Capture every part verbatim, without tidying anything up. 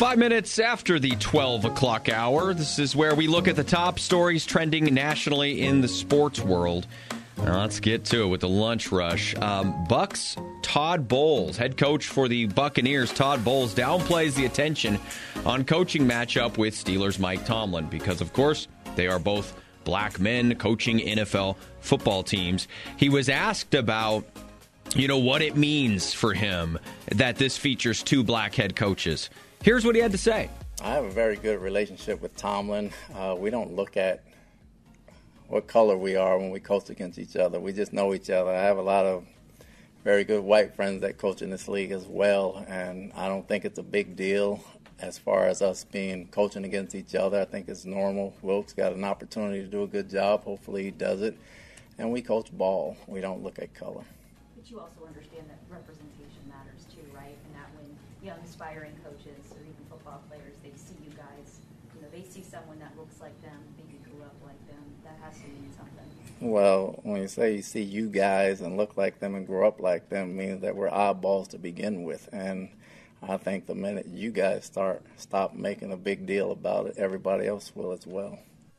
Five minutes after the twelve o'clock hour, this is where we look at the top stories trending nationally in the sports world. Now let's get to it with the lunch rush. Um, Bucks Todd Bowles, head coach for the Buccaneers, Todd Bowles downplays the attention on coaching matchup with Steelers Mike Tomlin because, of course, they are both black men coaching N F L football teams. He was asked about, you know, what it means for him that this features two black head coaches. Here's what he had to say. I have a very good relationship with Tomlin. Uh, we don't look at what color we are when we coach against each other. We just know each other. I have a lot of very good white friends that coach in this league as well, and I don't think it's a big deal as far as us being coaching against each other. I think it's normal. Wilkes got an opportunity to do a good job. Hopefully he does it. And we coach ball. We don't look at color. But you also understand that representation matters too, right? And that when young aspiring coaches or even football players, they see you guys, you know, they see someone that looks like them, maybe grew up like them, that has to mean something. Well, when you say you see you guys and look like them and grow up like them, means that we're oddballs to begin with. And I think the minute you guys start stop making a big deal about it, everybody else will as well.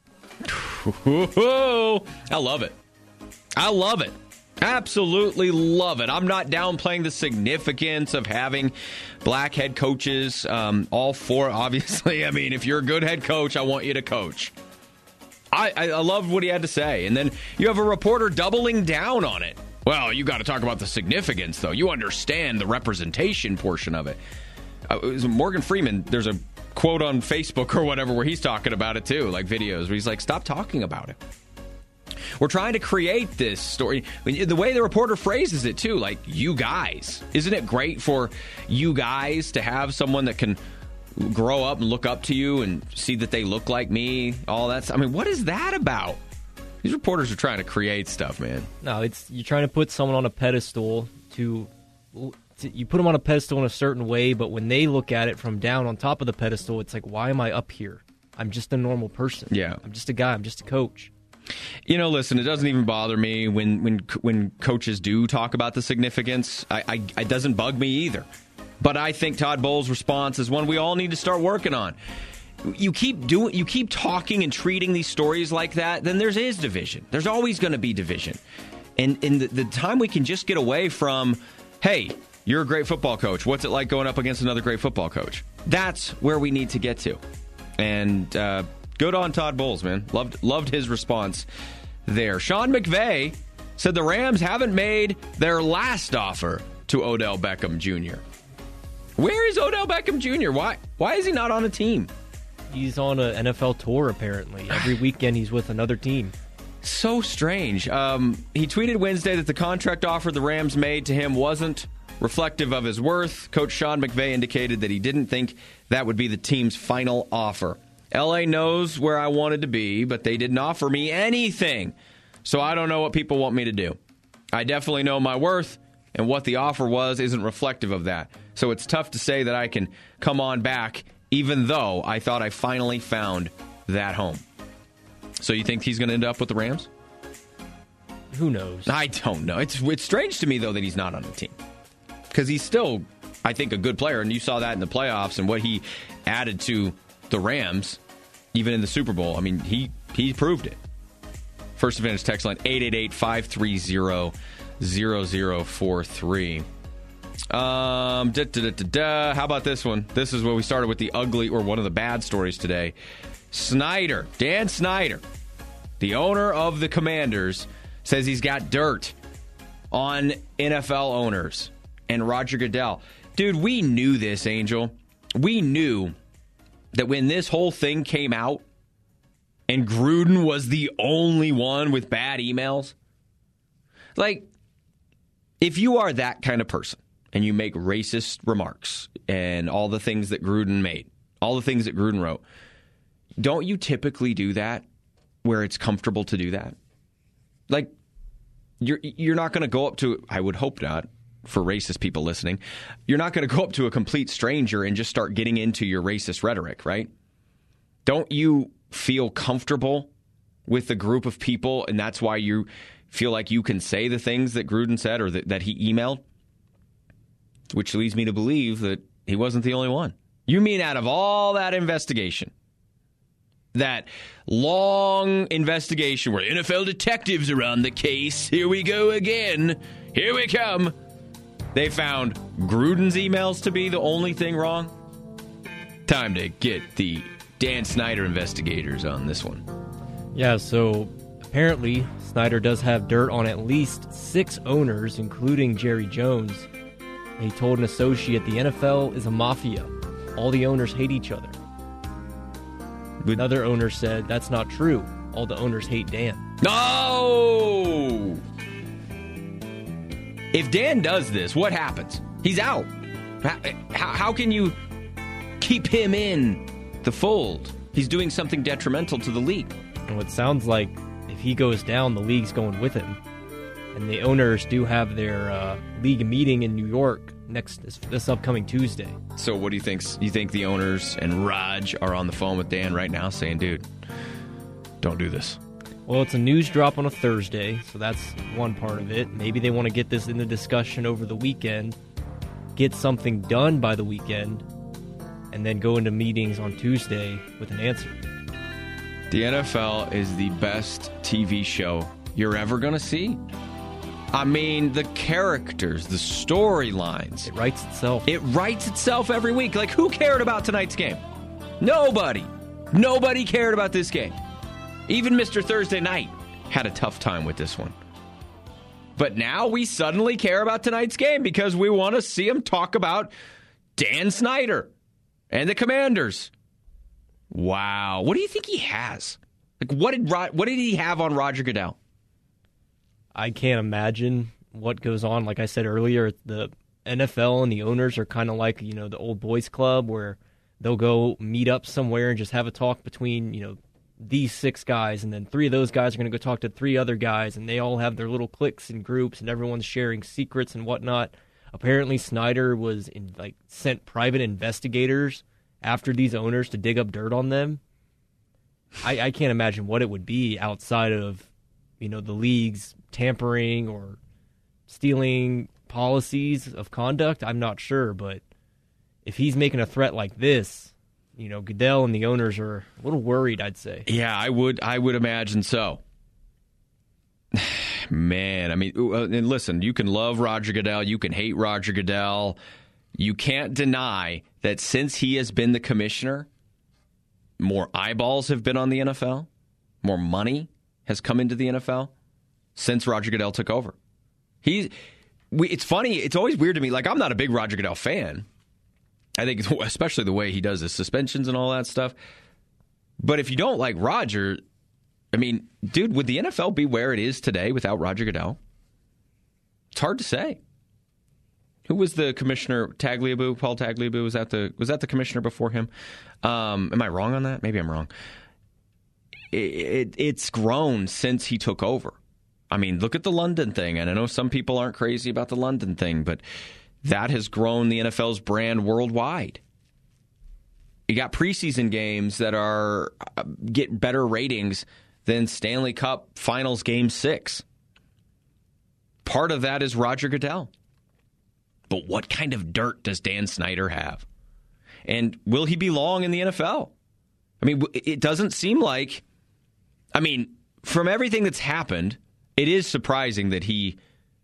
I love it. I love it. Absolutely love it. I'm not downplaying the significance of having black head coaches. Um, all four, obviously. I mean, if you're a good head coach, I want you to coach. I, I, I love what he had to say. And then you have a reporter doubling down on it. Well, you got to talk about the significance, though. You understand the representation portion of it. Uh, it was Morgan Freeman, there's a quote on Facebook or whatever where he's talking about it, too, like videos where he's like, stop talking about it. We're trying to create this story. The way the reporter phrases it, too, like, you guys. Isn't it great for you guys to have someone that can grow up and look up to you and see that they look like me? All that. I mean, what is that about? These reporters are trying to create stuff, man. No, it's you're trying to put someone on a pedestal to, to you put them on a pedestal in a certain way, but when they look at it from down on top of the pedestal, it's like, why am I up here? I'm just a normal person. Yeah. I'm just a guy. I'm just a coach. You know, listen, it doesn't even bother me when when when coaches do talk about the significance. I, I it doesn't bug me either. But I think Todd Bowles' response is one we all need to start working on. You keep doing, you keep talking and treating these stories like that, then there is division. There's always going to be division. And in the, the time we can just get away from, hey, you're a great football coach. What's it like going up against another great football coach? That's where we need to get to. And uh, good on Todd Bowles, man. Loved loved his response there. Sean McVay said the Rams haven't made their last offer to Odell Beckham Junior Where is Odell Beckham Junior? Why why is he not on a team? He's on an N F L tour, apparently. Every weekend he's with another team. So strange. Um, he tweeted Wednesday that the contract offer the Rams made to him wasn't reflective of his worth. Coach Sean McVay indicated that he didn't think that would be the team's final offer. L A knows where I wanted to be, but they didn't offer me anything. So I don't know what people want me to do. I definitely know my worth, and what the offer was isn't reflective of that. So it's tough to say that I can come on back, even though I thought I finally found that home. So you think he's going to end up with the Rams? Who knows? I don't know. It's it's strange to me, though, that he's not on the team. Because he's still, I think, a good player. And you saw that in the playoffs and what he added to the Rams, even in the Super Bowl. I mean, he, he proved it. First Advantage text line, eight eight eight, five three zero, zero zero four three. Um, da, da, da, da, da. How about this one? This is where we started with the ugly, or one of the bad stories today. Snyder, Dan Snyder, the owner of the Commanders, says he's got dirt on N F L owners and Roger Goodell. Dude, we knew this, Angel. We knew that when this whole thing came out and Gruden was the only one with bad emails, like, if you are that kind of person and you make racist remarks and all the things that Gruden made, all the things that Gruden wrote, don't you typically do that where it's comfortable to do that? Like, you're you're not going to go up to, I would hope not, for racist people listening, you're not going to go up to a complete stranger and just start getting into your racist rhetoric, right? Don't you feel comfortable with the group of people, and that's why you feel like you can say the things that Gruden said or that, that he emailed? Which leads me to believe that he wasn't the only one. You mean out of all that investigation, that long investigation where N F L detectives are on the case, here we go again, here we come, they found Gruden's emails to be the only thing wrong? Time to get the Dan Snyder investigators on this one. Yeah, so apparently Snyder does have dirt on at least six owners, including Jerry Jones. He told an associate the N F L is a mafia. All the owners hate each other. But another owner said that's not true. All the owners hate Dan. No! If Dan does this, what happens? He's out. How, how, how can you keep him in the fold? He's doing something detrimental to the league. And what sounds like if he goes down, the league's going with him. And the owners do have their uh, league meeting in New York next this, this upcoming Tuesday. So what do you think? You think the owners and Raj are on the phone with Dan right now saying, dude, don't do this? Well, it's a news drop on a Thursday, so that's one part of it. Maybe they want to get this in the discussion over the weekend, get something done by the weekend, and then go into meetings on Tuesday with an answer. The N F L is the best T V show you're ever going to see. I mean, the characters, the storylines. It writes itself. It writes itself every week. Like, who cared about tonight's game? Nobody. Nobody cared about this game. Even Mister Thursday Night had a tough time with this one. But now we suddenly care about tonight's game because we want to see him talk about Dan Snyder and the Commanders. Wow. What do you think he has? Like, what did what did he have on Roger Goodell? I can't imagine what goes on. Like I said earlier, the N F L and the owners are kind of like, you know, the old boys club where they'll go meet up somewhere and just have a talk between, you know, these six guys, and then three of those guys are going to go talk to three other guys, and they all have their little cliques and groups, and everyone's sharing secrets and whatnot. Apparently, Snyder was in, like sent private investigators after these owners to dig up dirt on them. I, I can't imagine what it would be outside of, you know, the league's tampering or stealing policies of conduct. I'm not sure, but if he's making a threat like this, you know, Goodell and the owners are a little worried, I'd say. Yeah, I would I would imagine so. Man, I mean, and listen, you can love Roger Goodell, you can hate Roger Goodell. You can't deny that since he has been the commissioner, more eyeballs have been on the N F L, more money has come into the N F L since Roger Goodell took over. He's, we, it's funny, it's always weird to me. Like, I'm not a big Roger Goodell fan. I think especially the way he does his suspensions and all that stuff. But if you don't like Roger, I mean, dude, would the N F L be where it is today without Roger Goodell? It's hard to say. Who was the commissioner? Tagliabue, Paul Tagliabue, was that the was that the commissioner before him? Um, am I wrong on that? Maybe I'm wrong. It, it, it's grown since he took over. I mean, look at the London thing, and I know some people aren't crazy about the London thing, but that has grown the N F L's brand worldwide. You got preseason games that are get better ratings than Stanley Cup Finals Game Six. Part of that is Roger Goodell. But what kind of dirt does Dan Snyder have? And will he be long in the N F L? I mean, it doesn't seem like... I mean, from everything that's happened, it is surprising that he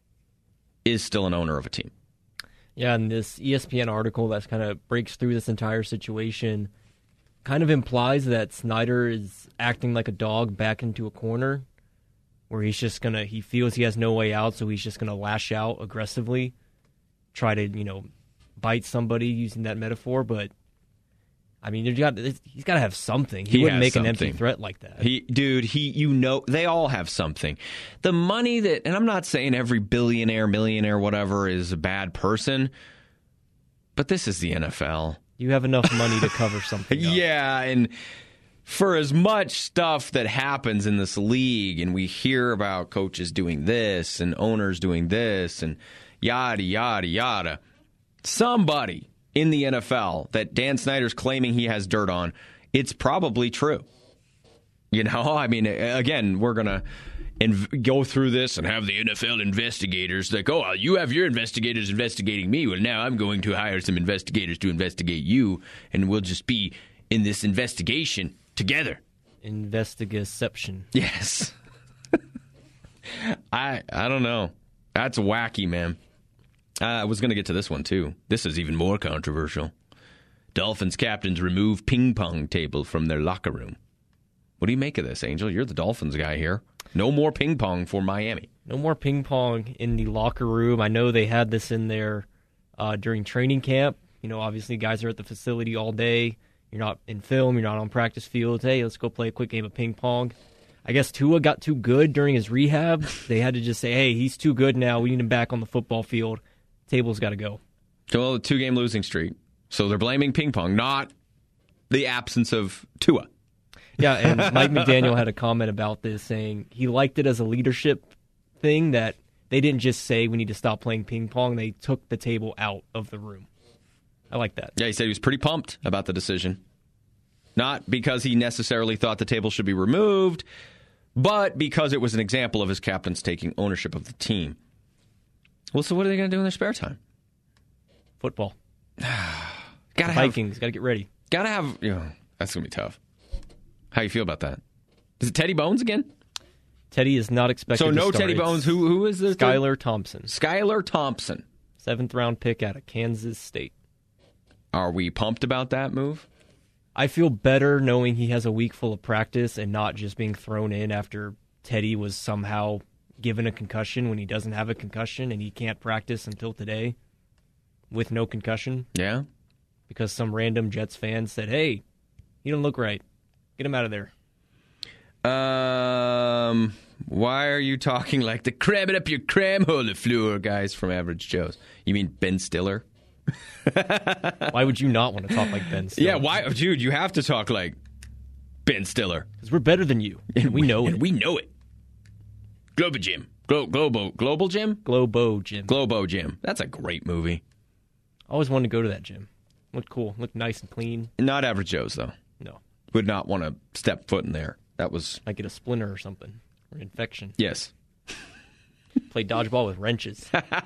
is still an owner of a team. Yeah, and this E S P N article that kind of breaks through this entire situation kind of implies that Snyder is acting like a dog back into a corner where he's just going to... He feels he has no way out, so he's just going to lash out aggressively. Try to, you know, bite somebody using that metaphor, but I mean, got, he's got to have something. He, he wouldn't make something. An empty threat like that. He, dude, he, you know, they all have something. The money that, and I'm not saying every billionaire, millionaire, whatever is a bad person, but this is the N F L. You have enough money to cover something up. Yeah, and for as much stuff that happens in this league, and we hear about coaches doing this and owners doing this and yada, yada, yada. Somebody in the N F L that Dan Snyder's claiming he has dirt on, it's probably true. You know, I mean, again, we're going to inv- go through this and have the N F L investigators like, oh, you have your investigators investigating me. Well, now I'm going to hire some investigators to investigate you, and we'll just be in this investigation together. Investigaception. Yes. I I don't know. That's wacky, man. Uh, I was going to get to this one, too. This is even more controversial. Dolphins captains remove ping pong table from their locker room. What do you make of this, Angel? You're the Dolphins guy here. No more ping pong for Miami. No more ping pong in the locker room. I know they had this in there uh, during training camp. You know, obviously guys are at the facility all day. You're not in film. You're not on practice fields. Hey, let's go play a quick game of ping pong. I guess Tua got too good during his rehab. They had to just say, hey, he's too good now. We need him back on the football field. Table's got to go. Well, a two-game losing streak. So they're blaming ping pong, not the absence of Tua. Yeah, and Mike McDaniel had a comment about this, saying he liked it as a leadership thing that they didn't just say we need to stop playing ping pong. They took the table out of the room. I like that. Yeah, he said he was pretty pumped about the decision. Not because he necessarily thought the table should be removed, but because it was an example of his captains taking ownership of the team. Well, so what are they going to do in their spare time? Football. gotta Vikings, have, got to get ready. Got to have, you know, that's going to be tough. How you feel about that? Is it Teddy Bones again? Teddy is not expected so to no start. Teddy Bones. Who Who is this? Skylar Thompson. Skylar Thompson. Seventh round pick out of Kansas State. Are we pumped about that move? I feel better knowing he has a week full of practice and not just being thrown in after Teddy was somehow given a concussion when he doesn't have a concussion and he can't practice until today with no concussion. Yeah. Because some random Jets fan said, hey, he don't look right. Get him out of there. Um, why are you talking like the cram it up your cram hole floor guys from Average Joe's? You mean Ben Stiller? Why would you not want to talk like Ben Stiller? Yeah, why, dude? You have to talk like Ben Stiller because we're better than you, and we know and it. We know it. Globo Gym, Glo- Globo, Global Gym, Globo Gym, Globo Gym. That's a great movie. I always wanted to go to that gym. Looked cool. Looked nice and clean. Not Average Joe's though. No, would not want to step foot in there. That was like get a splinter or something or an infection. Yes. Play dodgeball with wrenches.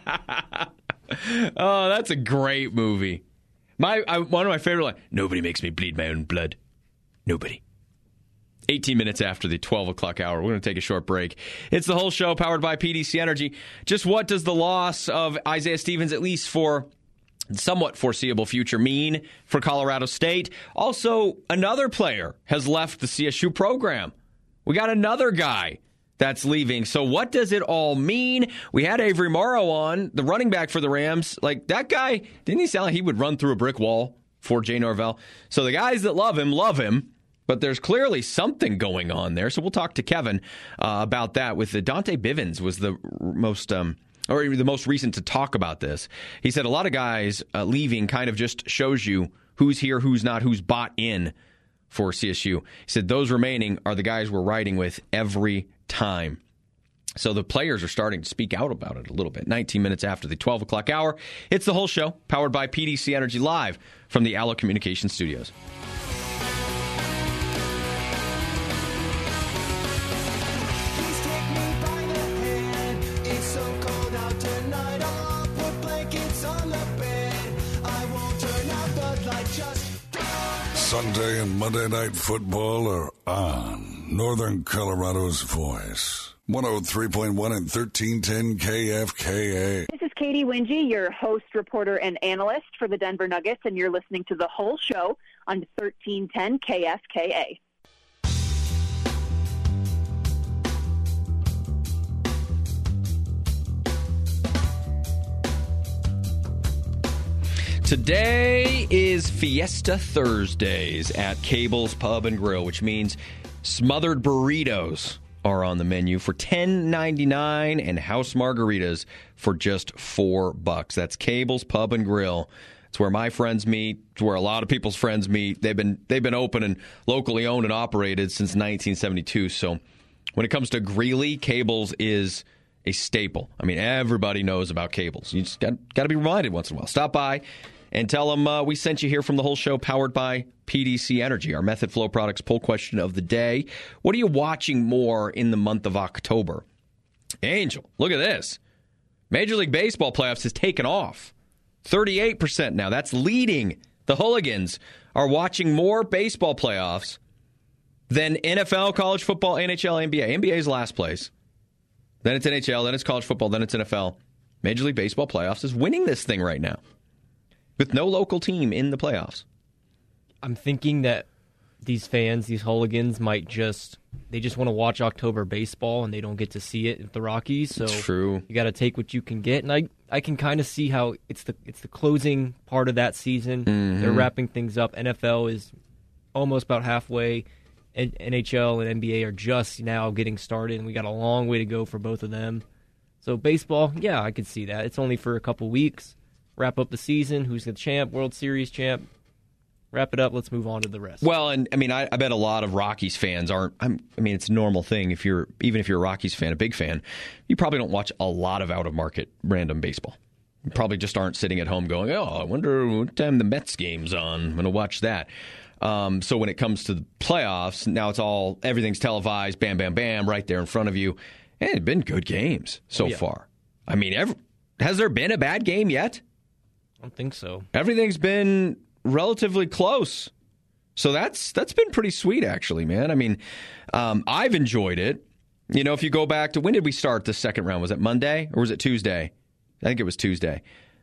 Oh, that's a great movie. My I, one of my favorite lines, nobody makes me bleed my own blood. Nobody. eighteen minutes after the twelve o'clock hour. We're going to take a short break. It's the whole show powered by P D C Energy. Just what does the loss of Isaiah Stevens, at least for somewhat foreseeable future, mean for Colorado State? Also, another player has left the C S U program. We got another guy that's leaving. So what does it all mean? We had Avery Morrow on, the running back for the Rams. Like, that guy, didn't he sound like he would run through a brick wall for Jay Norvell? So the guys that love him, love him. But there's clearly something going on there. So we'll talk to Kevin uh, about that. With the Dante Bivens was the most, um, or the most recent to talk about this. He said a lot of guys uh, leaving kind of just shows you who's here, who's not, who's bought in for C S U. He said those remaining are the guys we're riding with every time. So the players are starting to speak out about it a little bit. nineteen minutes after the twelve o'clock hour, it's the whole show, powered by P D C Energy, live from the Allo Communications Studios. Sunday and Monday Night Football are on Northern Colorado's voice. one oh three point one and thirteen ten K F K A. This is Katie Wingy, your host, reporter, and analyst for the Denver Nuggets, and you're listening to the whole show on thirteen ten K F K A. Today is Fiesta Thursdays at Cable's Pub and Grill, which means smothered burritos are on the menu for ten ninety-nine and house margaritas for just four bucks. That's Cable's Pub and Grill. It's where my friends meet. It's where a lot of people's friends meet. They've been they've been open and locally owned and operated since nineteen seventy-two. So when it comes to Greeley, Cable's is a staple. I mean, everybody knows about Cable's. You just got got to be reminded once in a while. Stop by and tell them uh, we sent you here from the whole show powered by P D C Energy. Our Method Flow Products poll question of the day. What are you watching more in the month of October? Angel, look at this. Major League Baseball playoffs has taken off. thirty-eight percent now. That's leading. The hooligans are watching more baseball playoffs than N F L, college football, N H L, N B A. N B A is last place. Then it's N H L, then it's college football, then it's N F L. Major League Baseball playoffs is winning this thing right now with no local team in the playoffs. I'm thinking that these fans, these hooligans, might just they just want to watch October baseball and they don't get to see it at the Rockies. So True. You got to take what you can get, and I I can kind of see how it's the it's the closing part of that season. Mm-hmm. They're wrapping things up. N F L is almost about halfway. N H L and N B A are just now getting started, and we got a long way to go for both of them. So baseball, yeah, I could see that. It's only for a couple weeks. Wrap up the season. Who's the champ? World Series champ. Wrap it up. Let's move on to the rest. Well, and I mean, I, I bet a lot of Rockies fans aren't. I'm, I mean, it's a normal thing. If you're even if you're a Rockies fan, a big fan, you probably don't watch a lot of out of market random baseball. You probably just aren't sitting at home going, "Oh, I wonder what time the Mets game's on. I'm going to watch that." Um, so when it comes to the playoffs, now it's all everything's televised. Bam, bam, bam, right there in front of you. And it's been good games so yeah. far. I mean, every, has there been a bad game yet? I don't think so. Everything's been relatively close. So that's that's been pretty sweet, actually, man. I mean, um, I've enjoyed it. You know, if you go back to when did we start the second round? Was it Monday or was it Tuesday? I think it was Tuesday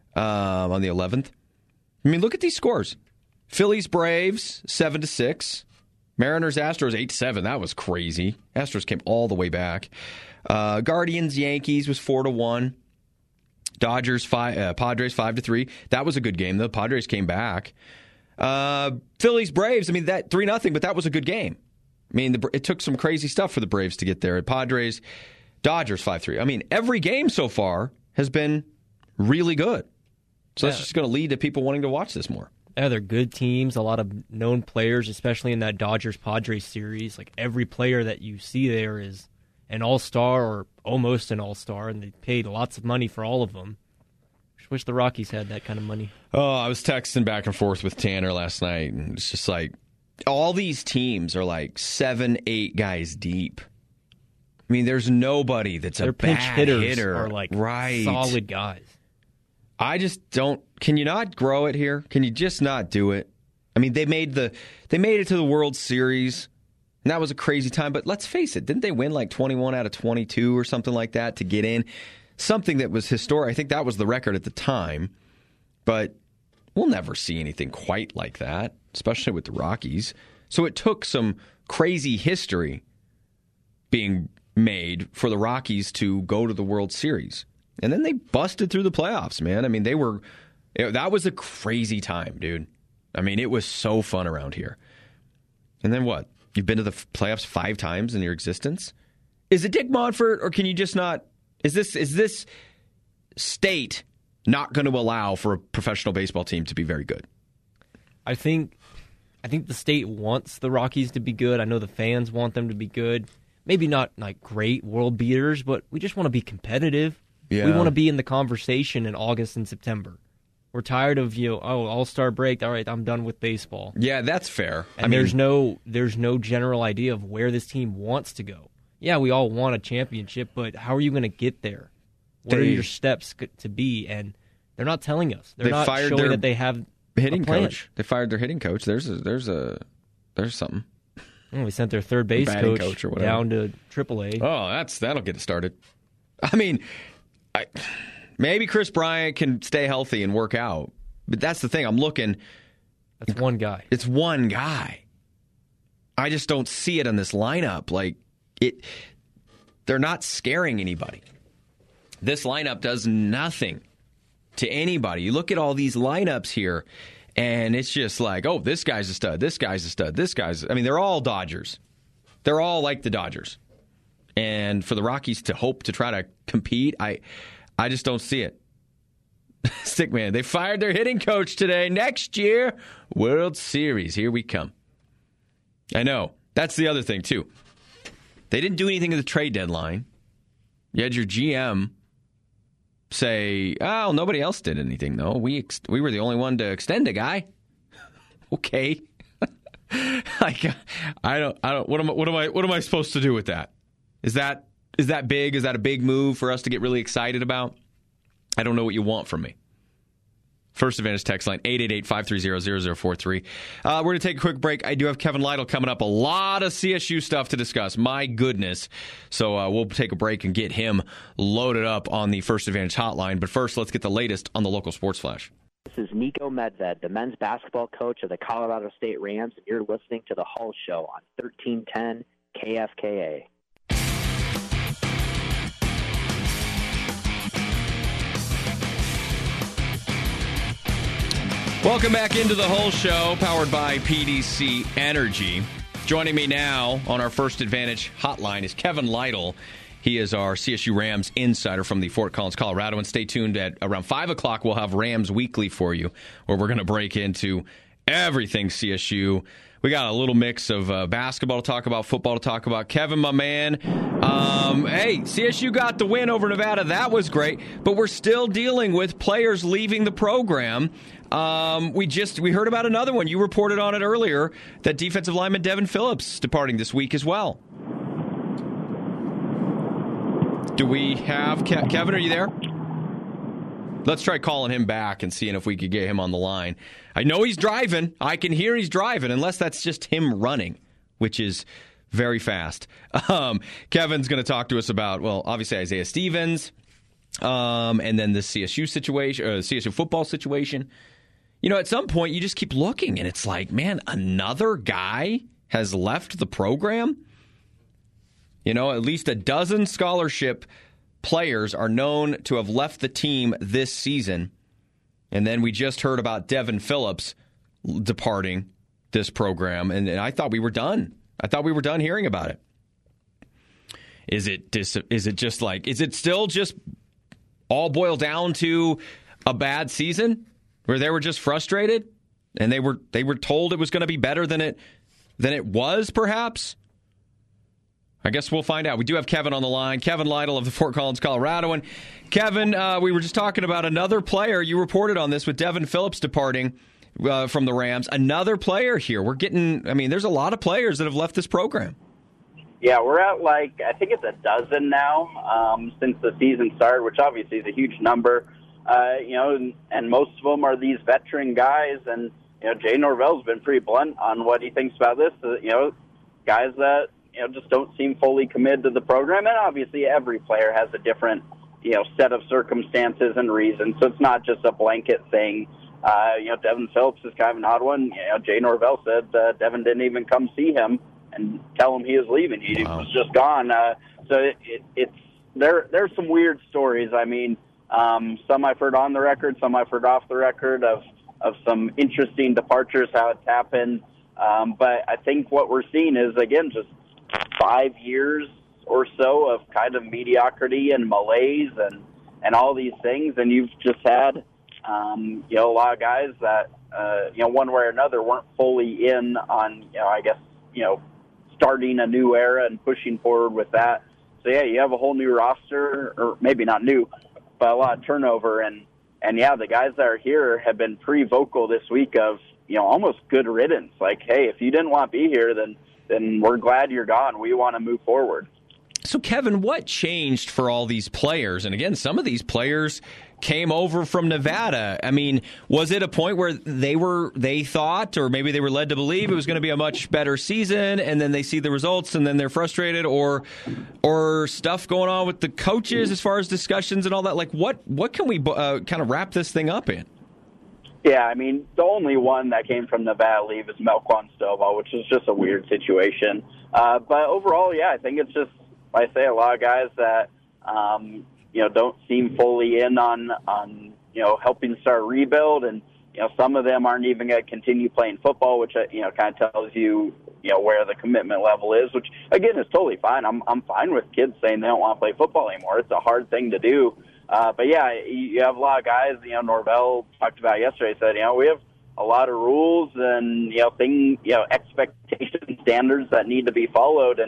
um, on the eleventh. I mean, look at these scores. Phillies Braves seven to six. Mariners Astros eight to seven. That was crazy. Astros came all the way back. Uh, Guardians Yankees was four to one. Dodgers five, uh, Padres five to three. That was a good game. The Padres came back. Uh, Phillies Braves. I mean that three nothing, but that was a good game. I mean the, it took some crazy stuff for the Braves to get there. Padres Dodgers five three. I mean every game so far has been really good. So yeah. that's just going to lead to people wanting to watch this more. Yeah, they're good teams, a lot of known players, especially in that Dodgers-Padres series. Like, every player that you see there is an all-star or almost an all-star, and they paid lots of money for all of them. Just wish the Rockies had that kind of money. Oh, I was texting back and forth with Tanner last night, and it's just like, all these teams are like seven, eight guys deep. I mean, there's nobody that's Their a pinch bad hitters hitter. are like right. solid guys. I just don't. Can you not grow it here? Can you just not do it? I mean, they made the they made it to the World Series, and that was a crazy time. But let's face it, didn't they win like twenty-one out of twenty-two or something like that to get in? Something that was historic. I think that was the record at the time. But we'll never see anything quite like that, especially with the Rockies. So it took some crazy history being made for the Rockies to go to the World Series. And then they busted through the playoffs, man. I mean, they were it, that was a crazy time, dude. I mean, it was so fun around here. And then what? You've been to the playoffs five times in your existence? Is it Dick Monfort, or can you just not? Is this is this state not going to allow for a professional baseball team to be very good? I think I think the state wants the Rockies to be good. I know the fans want them to be good. Maybe not like great world beaters, but we just want to be competitive. Yeah. We want to be in the conversation in August and September. We're tired of, you know, oh, All-Star break. All right, I'm done with baseball. Yeah, that's fair. And I mean, there's no there's no general idea of where this team wants to go. Yeah, we all want a championship, but how are you going to get there? What they, are your steps to be? And they're not telling us. They're they not fired showing their that they have hitting a plan. coach. They fired their hitting coach. There's a, there's a there's something. Well, we sent their third base batting coach, coach or whatever. down to triple A. Oh, that's that'll get it started. I mean, I, maybe Chris Bryant can stay healthy and work out. But that's the thing. I'm looking. That's one guy. It's one guy. I just don't see it on this lineup. Like it, they're not scaring anybody. This lineup does nothing to anybody. You look at all these lineups here, and it's just like, oh, this guy's a stud. This guy's a stud. This guy's. I mean, they're all Dodgers. They're all like the Dodgers. And for the Rockies to hope to try to compete, I, I just don't see it. Stickman, they fired their hitting coach today. Next year, World Series. Here we come. I know. That's the other thing, too. They didn't do anything at the trade deadline. You had your G M say, oh, nobody else did anything, though. We ex- we were the only one to extend a guy. Okay. like, I don't, I don't, what am, what am I, what am I supposed to do with that? Is that, is that big? Is that a big move for us to get really excited about? I don't know what you want from me. First Advantage text line, eight eight eight, five three zero, zero zero four three. Uh, we're going to take a quick break. I do have Kevin Lytle coming up. A lot of C S U stuff to discuss. My goodness. So uh, we'll take a break and get him loaded up on the First Advantage hotline. But first, let's get the latest on the local sports flash. This is Nico Medved, the men's basketball coach of the Colorado State Rams, and you're listening to The Hull Show on thirteen ten K F K A. Welcome back into the Hull Show, powered by P D C Energy. Joining me now on our First Advantage hotline is Kevin Lytle. He is our C S U Rams insider from the Fort Collins, Colorado. And stay tuned at around five o'clock. We'll have Rams Weekly for you, where we're going to break into everything C S U. We got a little mix of uh, basketball to talk about, football to talk about. Kevin, my man, um, hey, C S U got the win over Nevada. That was great. But we're still dealing with players leaving the program. Um, we just we heard about another one. You reported on it earlier, that defensive lineman Devin Phillips departing this week as well. Do we have Ke- Kevin? Are you there? Let's try calling him back and seeing if we could get him on the line. I know he's driving. I can hear he's driving, unless that's just him running, which is very fast. Um, Kevin's going to talk to us about, well, obviously Isaiah Stevens, um, and then the C S U situation, uh, C S U football situation. You know, at some point, you just keep looking, and it's like, man, another guy has left the program? You know, at least a dozen scholarship players are known to have left the team this season. And then we just heard about Devin Phillips departing this program, and, and I thought we were done. I thought we were done hearing about it. Is it dis- is it just like, is it still just all boiled down to a bad season where they were just frustrated and they were they were told it was going to be better than it than it was, perhaps? I guess we'll find out. We do have Kevin on the line, Kevin Lytle of the Fort Collins, Colorado. And Kevin, uh, we were just talking about another player. You reported on this with Devin Phillips departing uh, from the Rams. Another player here. We're getting, I mean, there's a lot of players that have left this program. Yeah, we're at like, I think it's a dozen now um, since the season started, which obviously is a huge number. Uh, you know, and, and most of them are these veteran guys. And, you know, Jay Norvell's been pretty blunt on what he thinks about this. Uh, you know, guys that, you know, just don't seem fully committed to the program. And obviously every player has a different, you know, set of circumstances and reasons. So it's not just a blanket thing. Uh, you know, Devin Phillips is kind of an odd one. You know, Jay Norvell said uh, Devin didn't even come see him and tell him he was leaving. He wow. was just gone. Uh, so it, it, it's there. There's some weird stories. I mean, um, some I've heard on the record, some I've heard off the record of, of some interesting departures, how it's happened. Um, but I think what we're seeing is, again, just five years or so of kind of mediocrity and malaise and, and all these things. And you've just had, um, you know, a lot of guys that, uh, you know, one way or another weren't fully in on, you know, I guess, you know, starting a new era and pushing forward with that. So, yeah, you have a whole new roster, or maybe not new, but a lot of turnover. And, and yeah, the guys that are here have been pretty vocal this week of, you know, almost good riddance. Like, hey, if you didn't want to be here, then then we're glad you're gone. We want to move forward. So, Kevin, what changed for all these players? And again, some of these players came over from Nevada. I mean, was it a point where they were, they thought, or maybe they were led to believe it was going to be a much better season, and then they see the results and then they're frustrated, or or stuff going on with the coaches as far as discussions and all that? Like, what, what can we uh, kind of wrap this thing up in? Yeah, I mean, the only one that came from Nevada leave is Melquan Stovall, which is just a weird situation. Uh, but overall, yeah, I think it's just, I say, a lot of guys that, um, you know, don't seem fully in on, on, you know, helping start a rebuild. And, you know, some of them aren't even going to continue playing football, which, you know, kind of tells you, you know, where the commitment level is, which, again, is totally fine. I'm, I'm fine with kids saying they don't want to play football anymore. It's a hard thing to do. Uh, but, yeah, you have a lot of guys, you know, Norvell talked about yesterday, said, you know, we have a lot of rules and, you know, thing, you know, expectation standards that need to be followed. And,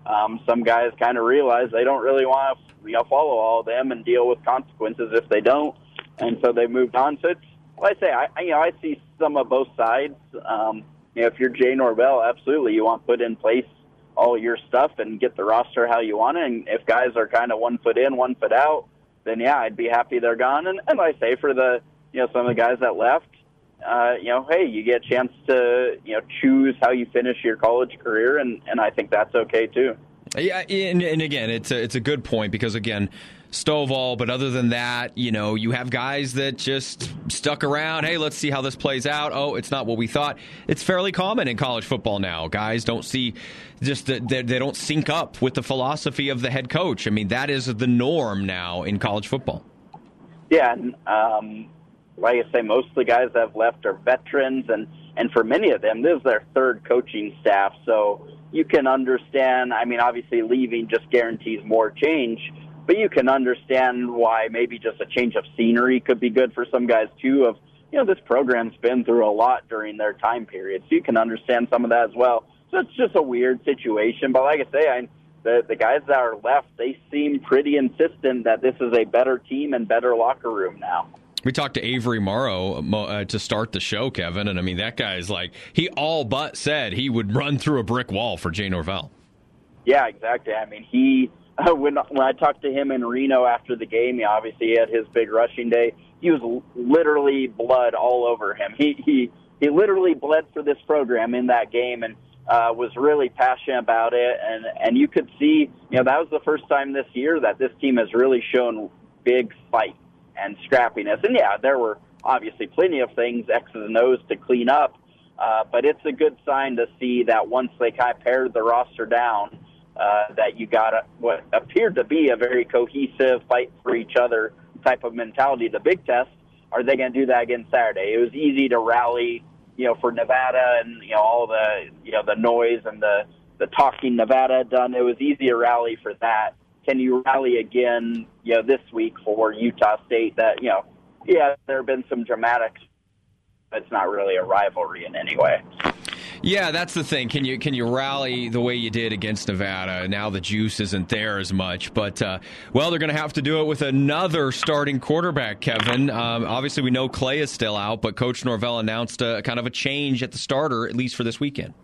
um, some guys kind of realize they don't really want to, you know, follow all of them and deal with consequences if they don't, and so they moved on. So it's, like I say, I, you know, I see some of both sides. Um, you know, if you're Jay Norvell, absolutely, you want to put in place all your stuff and get the roster how you want it. And if guys are kind of one foot in, one foot out, then yeah, I'd be happy they're gone. And, and like I say, for the, you know, some of the guys that left, uh, you know, hey, you get a chance to, you know, choose how you finish your college career, and, and I think that's okay too. Yeah, and, and again, it's a, it's a good point because, again, Stovall, but other than that, you know, you have guys that just stuck around. Hey, let's see how this plays out. Oh, it's not what we thought. It's fairly common in college football now. Guys don't see just that they, they don't sync up with the philosophy of the head coach. I mean, that is the norm now in college football. Yeah, and um, like I say, most of the guys that have left are veterans, and, and for many of them, this is their third coaching staff. So you can understand, I mean, obviously leaving just guarantees more change, but you can understand why maybe just a change of scenery could be good for some guys, too, of, you know, this program's been through a lot during their time period. So you can understand some of that as well. So it's just a weird situation. But like I say, I, the, the guys that are left, they seem pretty insistent that this is a better team and better locker room now. We talked to Avery Morrow uh, to start the show, Kevin, and I mean, that guy's like, he all but said he would run through a brick wall for Jay Norvell. Yeah, exactly. I mean, he... Uh, when when I talked to him in Reno after the game, he obviously had his big rushing day. He was l- literally blood all over him. He he he literally bled for this program in that game, and uh, was really passionate about it. And and you could see, you know, that was the first time this year that this team has really shown big fight and scrappiness. And yeah, there were obviously plenty of things, X's and O's, to clean up. Uh, but it's a good sign to see that once they kind of pared the roster down, Uh, that you got a, what appeared to be a very cohesive, fight for each other type of mentality. The big test, are they going to do that again Saturday? It was easy to rally, you know, for Nevada and, you know, all the, you know, the noise and the, the talking Nevada had done. It was easy to rally for that. Can you rally again, you know, this week for Utah State that, you know, yeah, there have been some dramatics, but it's not really a rivalry in any way. Yeah, that's the thing. Can you can you rally the way you did against Nevada? Now the juice isn't there as much. But, uh, well, they're going to have to do it with another starting quarterback, Kevin. Um, obviously, we know Clay is still out, but Coach Norvell announced a, kind of a change at the starter, at least for this weekend.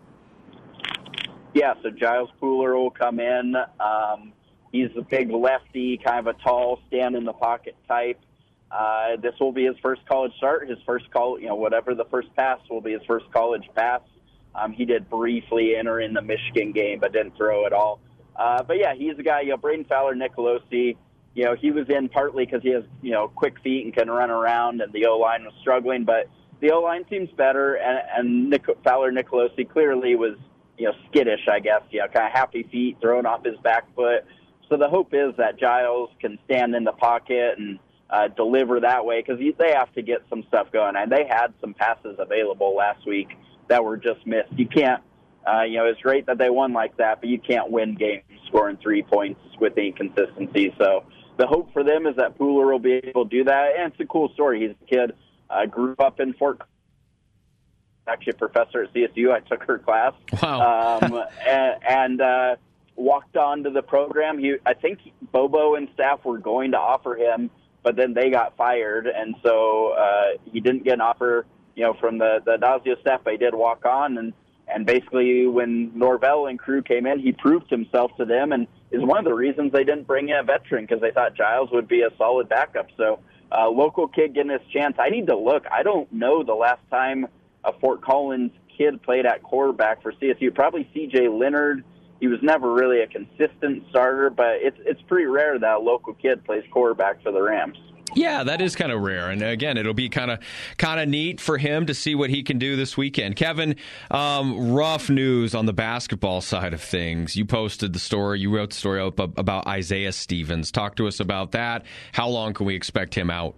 Yeah, so Giles Pooler will come in. Um, he's a big lefty, kind of a tall, stand-in-the-pocket type. Uh, this will be his first college start, his first call, you know, whatever the first pass will be his first college pass. Um, he did briefly enter in the Michigan game, but didn't throw at all. Uh, but, yeah, he's a guy, you know, Braden Fowler, Nicolosi, you know, he was in partly because he has, you know, quick feet and can run around, and the O-line was struggling. But the O-line seems better, and, and Nic- Fowler, Nicolosi clearly was, you know, skittish, I guess, you know, kind of happy feet, throwing off his back foot. So the hope is that Giles can stand in the pocket and uh, deliver that way, because they have to get some stuff going. And they had some passes available last week that were just missed. You can't, uh, you know, it's great that they won like that, but you can't win games scoring three points with any consistency. So the hope for them is that Pooler will be able to do that. And it's a cool story. He's a kid, uh, grew up in Fort, actually a professor at C S U. I took her class. Wow. um, and and uh, walked on to the program. He, I think Bobo and staff were going to offer him, but then they got fired. And so uh, he didn't get an offer, you know, from the, the Dazio staff, but he did walk on. And, and basically when Norvell and crew came in, he proved himself to them and is one of the reasons they didn't bring in a veteran, because they thought Giles would be a solid backup. So uh, local kid getting his chance. I need to look. I don't know the last time a Fort Collins kid played at quarterback for C S U. Probably C J Leonard. He was never really a consistent starter, but it's it's pretty rare that a local kid plays quarterback for the Rams. Yeah, that is kind of rare. And again, it'll be kind of kind of neat for him to see what he can do this weekend. Kevin, um, rough news on the basketball side of things. You posted the story, you wrote the story up about Isaiah Stevens. Talk to us about that. How long can we expect him out?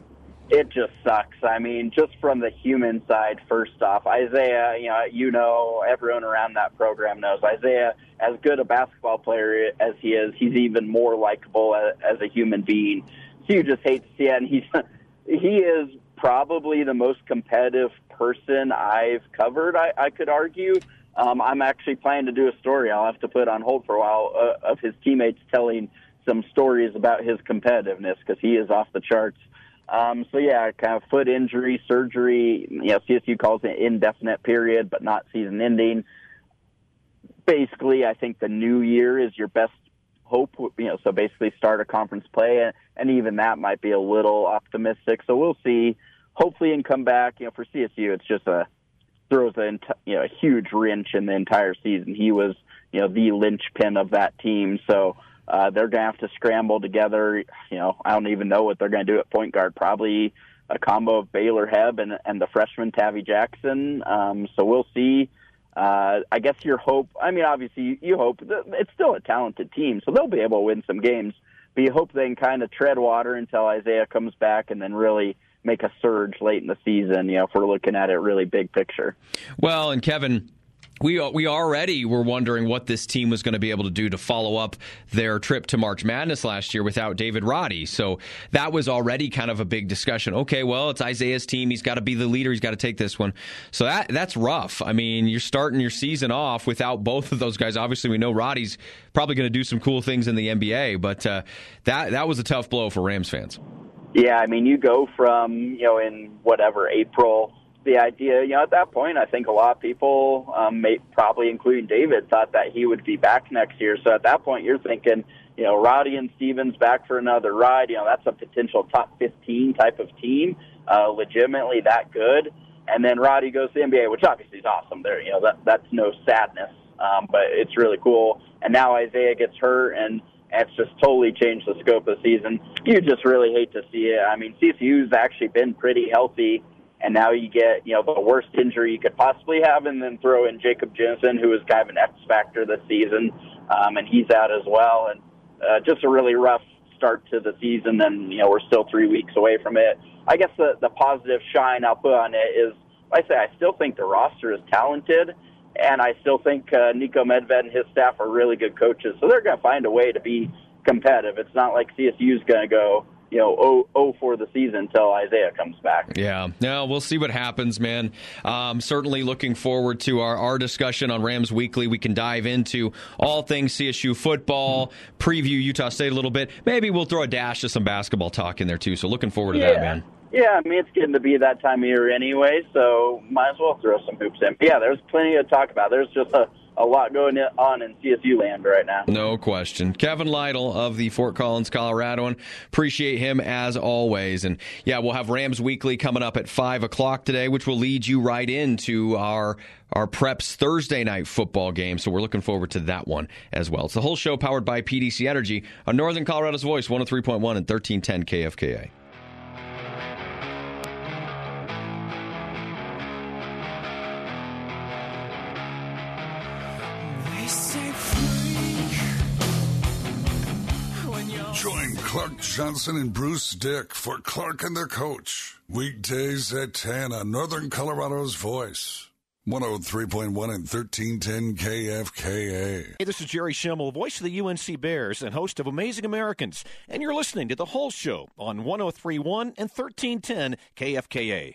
It just sucks. I mean, just from the human side, first off, Isaiah, you know, you know, everyone around that program knows Isaiah, as good a basketball player as he is, he's even more likable as, as a human being. So you just hate to see it. And he's, he is probably the most competitive person I've covered, I, I could argue. Um, I'm actually planning to do a story I'll have to put on hold for a while uh, of his teammates telling some stories about his competitiveness because he is off the charts. Um, so, yeah, kind of foot injury, surgery, you know, C S U calls it indefinite period, but not season ending. Basically, I think the new year is your best hope, you know, so basically start a conference play, and, and even that might be a little optimistic. So we'll see. Hopefully, and come back. You know, for C S U, it's just a throws a you know a huge wrench in the entire season. He was you know the linchpin of that team, so uh, they're going to have to scramble together. You know, I don't even know what they're going to do at point guard. Probably a combo of Baylor Hebb and and the freshman Tavy Jackson. Um, so we'll see. Uh, I guess your hope. I mean, obviously, you, you hope that it's still a talented team, so they'll be able to win some games. But you hope they can kind of tread water until Isaiah comes back, and then really make a surge late in the season, you know, if we're looking at it really big picture. Well, and Kevin, we we already were wondering what this team was going to be able to do to follow up their trip to March Madness last year without David Roddy. So that was already kind of a big discussion. Okay, well, it's Isaiah's team. He's got to be the leader. He's got to take this one. So that that's rough. I mean, you're starting your season off without both of those guys. Obviously, we know Roddy's probably going to do some cool things in the N B A, but uh, that that was a tough blow for Rams fans. Yeah, I mean, you go from, you know, in whatever, April, the idea, you know, at that point, I think a lot of people, um, may, probably including David, thought that he would be back next year. So at that point, you're thinking, you know, Roddy and Stevens back for another ride. You know, that's a potential top fifteen type of team, uh, legitimately that good. And then Roddy goes to the N B A, which obviously is awesome. There, you know, that that's no sadness, um, but it's really cool. And now Isaiah gets hurt, and it's just totally changed the scope of the season. You just really hate to see it. I mean, C S U's actually been pretty healthy, and now you get, you know, the worst injury you could possibly have, and then throw in Jacob Jensen, who is kind of an X factor this season, um, and he's out as well. And uh, just a really rough start to the season, and, you know, we're still three weeks away from it. I guess the, the positive shine I'll put on it is, like I say, I still think the roster is talented, and I still think uh, Nico Medved and his staff are really good coaches. So they're going to find a way to be competitive. It's not like C S U's going to go, you know, oh, oh for the season until Isaiah comes back. Yeah. No, we'll see what happens, man. Um, certainly looking forward to our, our discussion on Rams Weekly. We can dive into all things C S U football, preview Utah State a little bit. Maybe we'll throw a dash of some basketball talk in there, too. So looking forward to yeah. that, man. Yeah, I mean, it's getting to be that time of year anyway, so might as well throw some hoops in. But yeah, there's plenty to talk about. There's just a, a lot going on in C S U land right now. No question. Kevin Lytle of the Fort Collins Coloradoan. Appreciate him as always. And yeah, we'll have Rams Weekly coming up at five o'clock today, which will lead you right into our our Preps Thursday night football game. So we're looking forward to that one as well. It's the whole show powered by P D C Energy on Northern Colorado's Voice, one oh three point one and thirteen ten K F K A. Join Clark Johnson and Bruce Dick for Clark and their Coach. Weekdays at ten on Northern Colorado's Voice. one oh three point one and thirteen ten K F K A. Hey, this is Jerry Schimmel, voice of the U N C Bears and host of Amazing Americans. And you're listening to The Whole Show on one oh three point one and thirteen ten K F K A.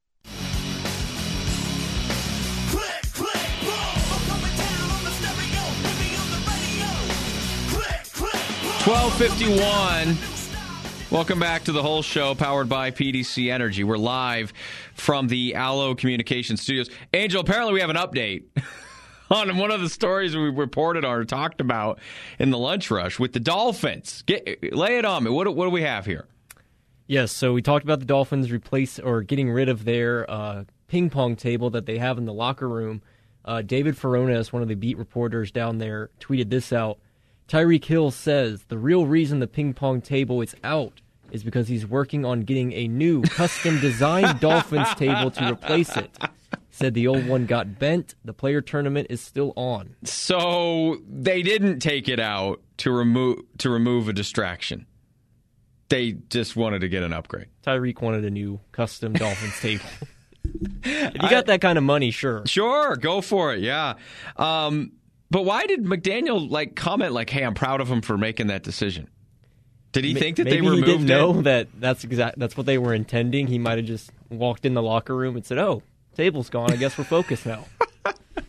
twelve fifty-one. Welcome back to the whole show powered by P D C Energy. We're live from the Allo Communications Studios. Angel, apparently we have an update on one of the stories we reported or talked about in the lunch rush with the Dolphins. Get, lay it on me. What, what do we have here? Yes, so we talked about the Dolphins replace or getting rid of their uh, ping pong table that they have in the locker room. Uh, David Furones, one of the beat reporters down there, tweeted this out. Tyreek Hill says the real reason the ping pong table is out is because he's working on getting a new custom-designed Dolphins table to replace it. Said the old one got bent. The player tournament is still on. So they didn't take it out to remove to remove a distraction. They just wanted to get an upgrade. Tyreek wanted a new custom Dolphins table. If you got I, that kind of money, sure. Sure, go for it, yeah. Um, but why did McDaniel like comment like, hey, I'm proud of him for making that decision? Did he M- think that maybe they removed he didn't it? know that that's, exact, that's what they were intending? He might have just walked in the locker room and said, oh, table's gone. I guess we're focused now.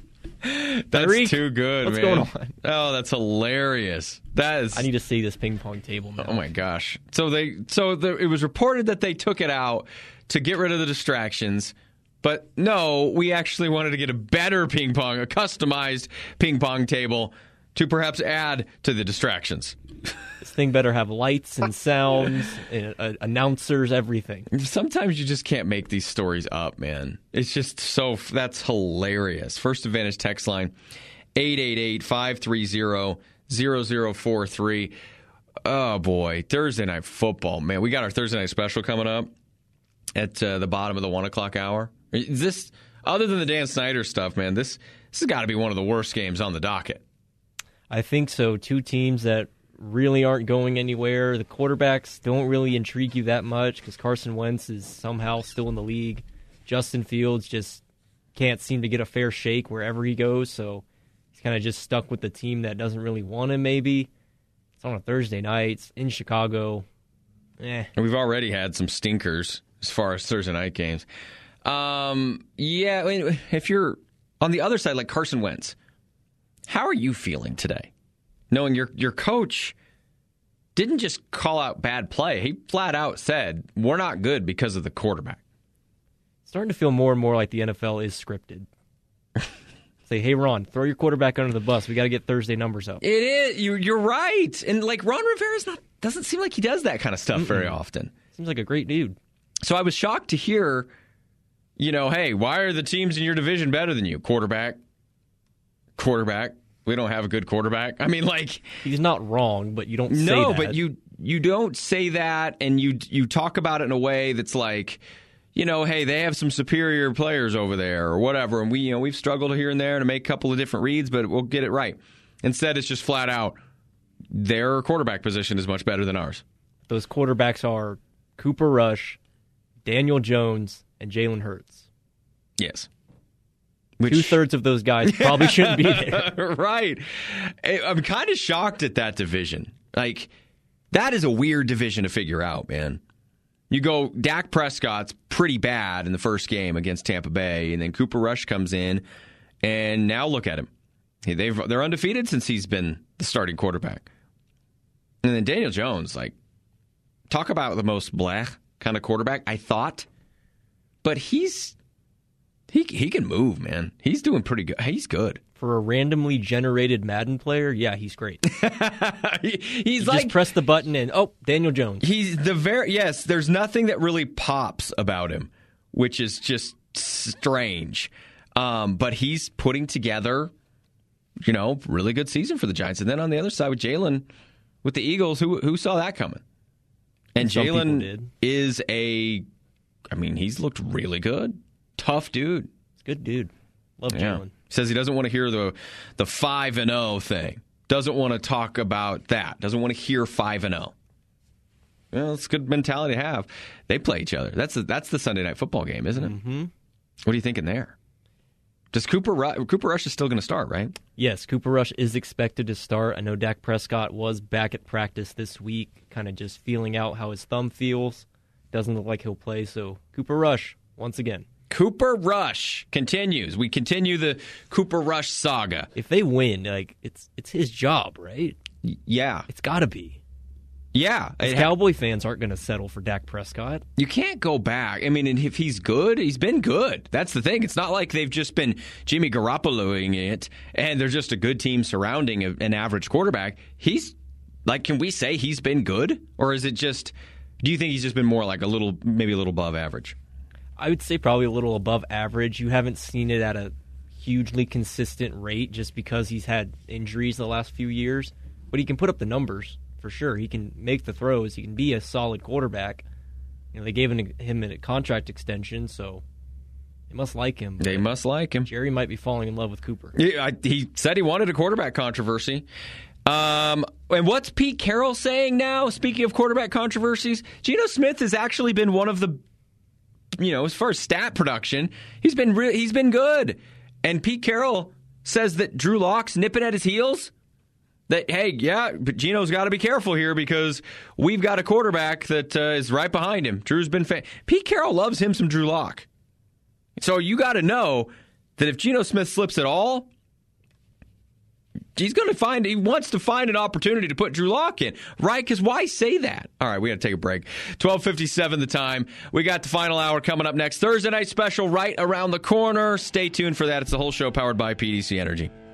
That's Tyreek, too good, what's man. going on? Oh, that's hilarious. That is. I need to see this ping pong table now. Oh my gosh! So they, so the, it was reported that they took it out to get rid of the distractions, but no, we actually wanted to get a better ping pong, a customized ping pong table to perhaps add to the distractions. This thing better have lights and sounds, and, uh, announcers, everything. Sometimes you just can't make these stories up, man. It's just so, that's hilarious. First Advantage text line, eight eight eight, five three zero, zero zero four three. Oh, boy. Thursday Night Football, man. We got our Thursday Night Special coming up at uh, the bottom of the one o'clock hour. Is this, other than the Dan Snyder stuff, man, this, this has got to be one of the worst games on the docket. I think so. Two teams that really aren't going anywhere. The quarterbacks don't really intrigue you that much because Carson Wentz is somehow still in the league. Justin Fields just can't seem to get a fair shake wherever he goes, so he's kind of just stuck with the team that doesn't really want him, maybe. It's on a Thursday night. It's in Chicago. Eh. And we've already had some stinkers as far as Thursday night games. Um, yeah, I mean, if you're on the other side, like Carson Wentz, how are you feeling today? Knowing your your coach didn't just call out bad play. He flat out said, we're not good because of the quarterback. Starting to feel more and more like the N F L is scripted. Say, hey, Ron, throw your quarterback under the bus. We got to get Thursday numbers up. It is. You, you're right. And, like, Ron Rivera's not, doesn't seem like he does that kind of stuff Mm-mm. very often. Seems like a great dude. So I was shocked to hear, you know, hey, why are the teams in your division better than you? Quarterback. Quarterback. We don't have a good quarterback. I mean, like, he's not wrong, but you don't say no, that. but you you don't say that, and you you talk about it in a way that's like, you know, hey, they have some superior players over there or whatever, and we you know we've struggled here and there to make a couple of different reads, but we'll get it right. Instead, it's just flat out, their quarterback position is much better than ours. Those quarterbacks are Cooper Rush, Daniel Jones, and Jalen Hurts. Yes. Which... Two-thirds of those guys probably shouldn't be there. Right. I'm kind of shocked at that division. Like, that is a weird division to figure out, man. You go, Dak Prescott's pretty bad in the first game against Tampa Bay, and then Cooper Rush comes in, and now look at him. They've, they're undefeated since he's been the starting quarterback. And then Daniel Jones, like, talk about the most blah kind of quarterback, I thought. But he's... He he can move, man. He's doing pretty good. He's good. For a randomly generated Madden player, yeah, he's great. he, he's you like... Just press the button and, oh, Daniel Jones. He's the very... Yes, there's nothing that really pops about him, which is just strange. Um, but he's putting together, you know, really good season for the Giants. And then on the other side with Jalen, with the Eagles, who who saw that coming? And Jalen is a... I mean, he's looked really good. Tough dude. Good dude. Love yeah. Jalen. Says he doesn't want to hear the the five and oh thing. Doesn't want to talk about that. Doesn't want to hear five and oh. Well, it's a good mentality to have. They play each other. That's the, that's the Sunday Night Football game, isn't it? Mm-hmm. What are you thinking there? Does Cooper Rush, Cooper Rush is still going to start, right? Yes, Cooper Rush is expected to start. I know Dak Prescott was back at practice this week, kind of just feeling out how his thumb feels. Doesn't look like he'll play, so Cooper Rush, once again. Cooper Rush continues. We continue the Cooper Rush saga. If they win, like it's it's his job, right? Y- yeah. It's got to be. Yeah. It, Cowboy fans aren't going to settle for Dak Prescott. You can't go back. I mean, if he's good, he's been good. That's the thing. It's not like they've just been Jimmy Garoppoloing it and they're just a good team surrounding a, an average quarterback. He's, like, can we say he's been good? Or is it just, do you think he's just been more like a little, maybe a little above average? I would say probably a little above average. You haven't seen it at a hugely consistent rate just because he's had injuries the last few years. But he can put up the numbers, for sure. He can make the throws. He can be a solid quarterback. You know, they gave him a contract extension, so they must like him. They must like him. Jerry might be falling in love with Cooper. Yeah, I, he said he wanted a quarterback controversy. Um, and what's Pete Carroll saying now? Speaking of quarterback controversies, Geno Smith has actually been one of the... You know, as far as stat production, he's been re- he's been good. And Pete Carroll says that Drew Lock's nipping at his heels. That, hey, yeah, but Geno's got to be careful here because we've got a quarterback that uh, is right behind him. Drew's been fa- Pete Carroll loves him some Drew Lock. So you got to know that if Geno Smith slips at all, he's going to find, he wants to find an opportunity to put Drew Lock in, right? Because why say that? All right, we got to take a break. twelve fifty-seven the time. We got the final hour coming up next. Thursday night special right around the corner. Stay tuned for that. It's the whole show powered by P D C Energy.